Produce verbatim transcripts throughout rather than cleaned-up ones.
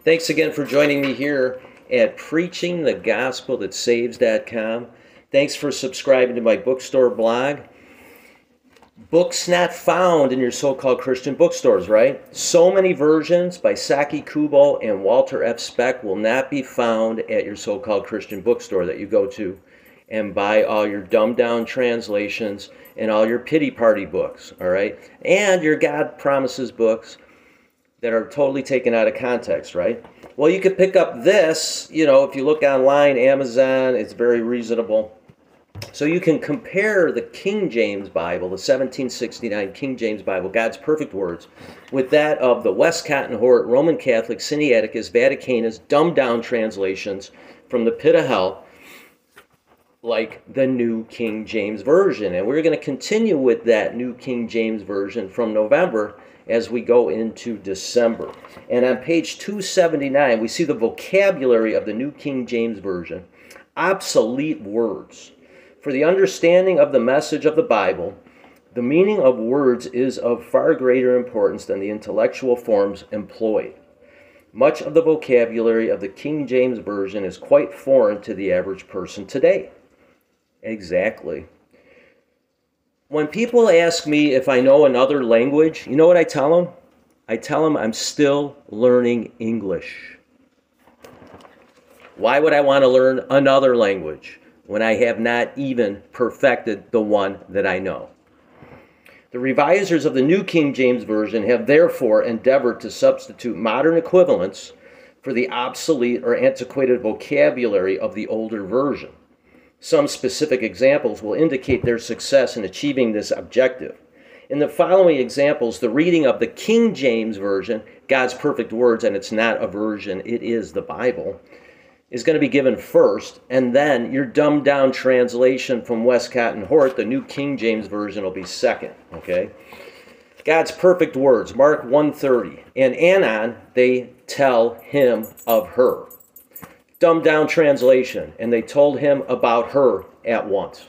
Thanks again for joining me here at preaching the gospel that saves dot com. Thanks for subscribing to my bookstore blog. Books not found in your so-called Christian bookstores, right? So Many Versions by Saki Kubo and Walter F. Speck will not be found at your so-called Christian bookstore that you go to and buy all your dumbed-down translations and all your pity party books, all right? And your God Promises books that are totally taken out of context, right? Well, you could pick up this, you know, if you look online, Amazon, it's very reasonable. So you can compare the King James Bible, the seventeen sixty-nine King James Bible, God's perfect words, with that of the Westcott and Hort, Roman Catholic, Sinaiticus, Vaticanus, dumbed-down translations from the pit of hell, like the New King James Version. And we're going to continue with that New King James Version from November as we go into December. And on page two seventy-nine, we see the vocabulary of the New King James Version. Obsolete words. For the understanding of the message of the Bible, the meaning of words is of far greater importance than the intellectual forms employed. Much of the vocabulary of the King James Version is quite foreign to the average person today. Exactly. When people ask me if I know another language, you know what I tell them? I tell them I'm still learning English. Why would I want to learn another language when I have not even perfected the one that I know? The revisers of the New King James Version have therefore endeavored to substitute modern equivalents for the obsolete or antiquated vocabulary of the older version. Some specific examples will indicate their success in achieving this objective. In the following examples, the reading of the King James Version, God's perfect words, and it's not a version, it is the Bible, is going to be given first, and then your dumbed-down translation from Westcott and Hort, the New King James Version, will be second, okay? God's perfect words, Mark one thirty. And anon, they tell him of her. Dumbed-down translation, and they told him about her at once.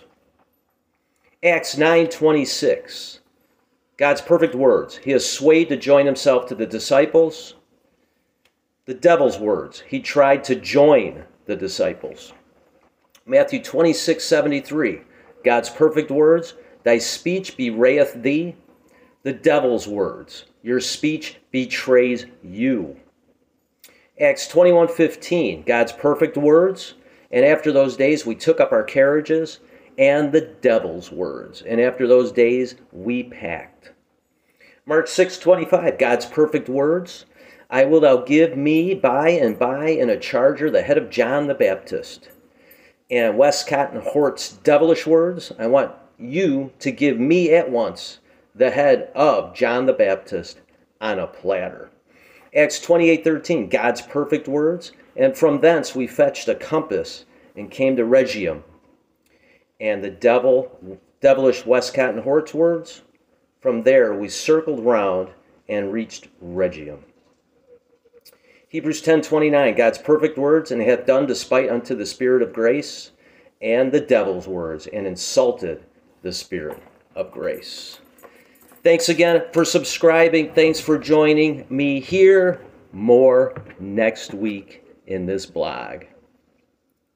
Acts nine twenty-six. God's perfect words. He is swayed to join himself to the disciples. The devil's words. He tried to join the disciples. Matthew twenty-six seventy-three. God's perfect words. Thy speech bewrayeth thee. The devil's words. Your speech betrays you. Acts twenty-one fifteen. God's perfect words. And after those days we took up our carriages, and the devil's words. And after those days we packed. Mark six twenty-five. God's perfect words. I will thou give me by and by in a charger the head of John the Baptist. And Westcott and Hort's devilish words, I want you to give me at once the head of John the Baptist on a platter. Acts twenty-eight thirteen, God's perfect words. And from thence we fetched a compass and came to Rhegium. And the devil, devilish Westcott and Hort's words, from there we circled round and reached Rhegium. Hebrews ten twenty-nine, God's perfect words, and hath done despite unto the Spirit of grace, and the devil's words, and insulted the Spirit of grace. Thanks again for subscribing. Thanks for joining me here. More next week in this blog.